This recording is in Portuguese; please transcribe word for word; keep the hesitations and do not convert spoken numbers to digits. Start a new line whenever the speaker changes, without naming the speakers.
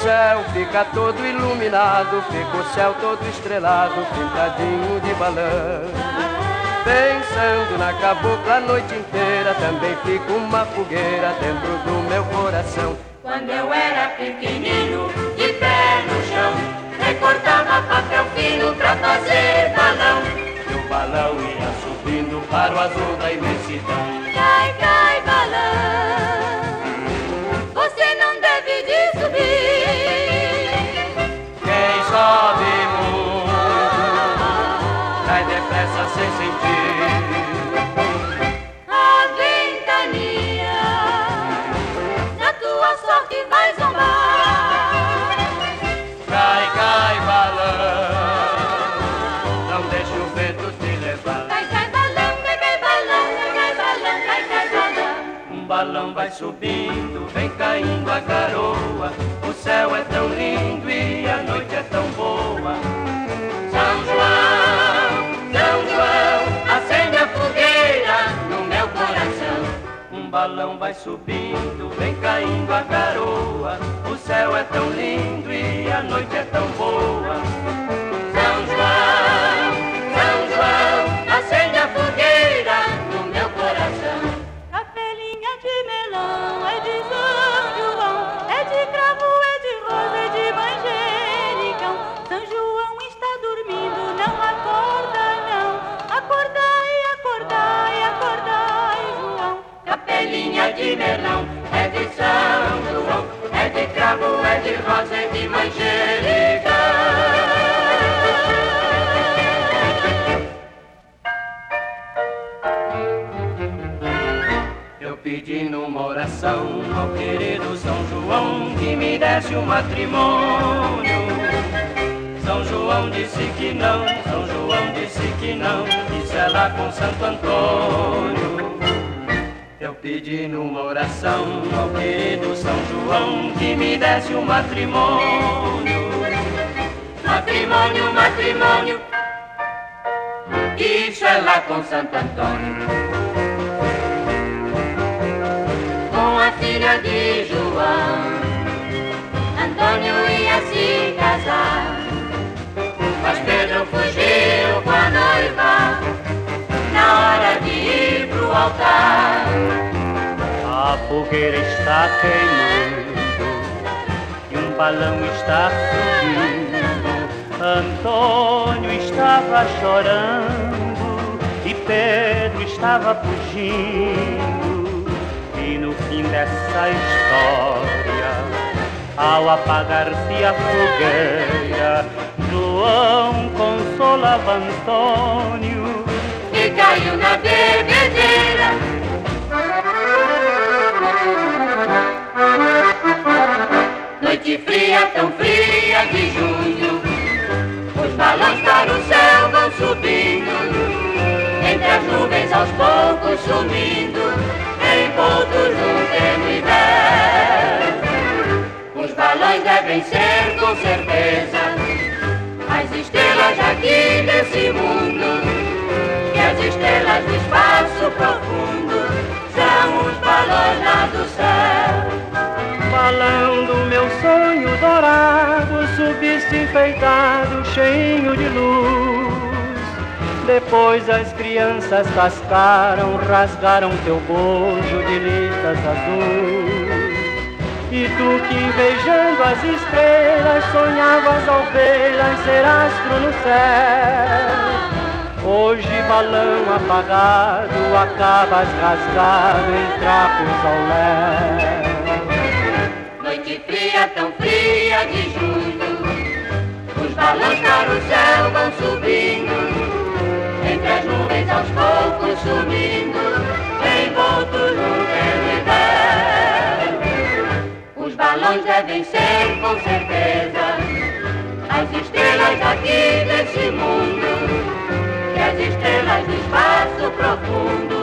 céu fica todo iluminado, fica o céu todo estrelado, pintadinho de balão. Pensando na cabocla a noite inteira, também fica uma fogueira dentro do meu coração.
Quando eu era pequenino, de pé no chão, recortava papel fino pra fazer balão.
E o balão ia subindo para o azul da imensidão.
Cai, cai, balão, você não deve de subir.
Quem sobe muito, cai depressa sem sentir.
A ventania da tua sorte vai zombar.
Cai, cai, balão, não deixe o vento te levar.
Cai, cai, balão, cai, cai, balão, cai, cai, balão, cai, cai, balão.
Um balão vai subindo, vem caindo a garoa. O céu é tão lindo e a noite é tão boa.
São João, São João, acende a fogueira no meu coração.
Um balão vai subindo, vem caindo a garoa. O céu é tão lindo e a noite é tão boa.
São João, São João, acende a fogueira no meu coração. Capelinha de melão é de São João, é de cravo, é de rosa, é de manjericão. São João está dormindo, não acorda não. Acordai, acordai, acordai, João. Capelinha de melão é de São João, é de cravo, é de rosa, é de manjericão.
Eu pedi numa oração ao querido São João que me desse um matrimônio. São João disse que não, São João disse que não, isso é lá com Santo Antônio. Eu pedi numa oração ao querido São João que me desse um matrimônio.
Matrimônio, matrimônio, isso é lá com Santo Antônio. Com a filha de João, Antônio ia se casar. Mas Pedro fugiu com a noiva na hora de ir pro altar.
A fogueira está queimando e um balão está subindo. Antônio estava chorando e Pedro estava fugindo. E no fim dessa história, ao apagar-se a fogueira, João consolava Antônio
E caiu na bebedeira. Noite fria, tão fria de junho, os balões para o céu vão subindo, entre as nuvens aos poucos sumindo, envoltos num tênue inverno. Os balões devem ser, com certeza, as estrelas aqui desse mundo, que as estrelas do espaço profundo são os balões lá do céu.
balão do meu sonho dourado subisse enfeitado, cheinho de luz. Depois as crianças cascaram, rasgaram teu bojo de listas azuis. E tu que invejando as estrelas sonhavas ao vê-las ser astro no céu. Hoje balão apagado, acabas rasgado em trapos ao léu.
Noite fria, tão fria de junho, os balões para o céu vão subindo, entre as nuvens aos poucos sumindo, envoltos no tênue inverno. Os balões devem ser, com certeza, as estrelas aqui desse mundo, que as estrelas do espaço profundo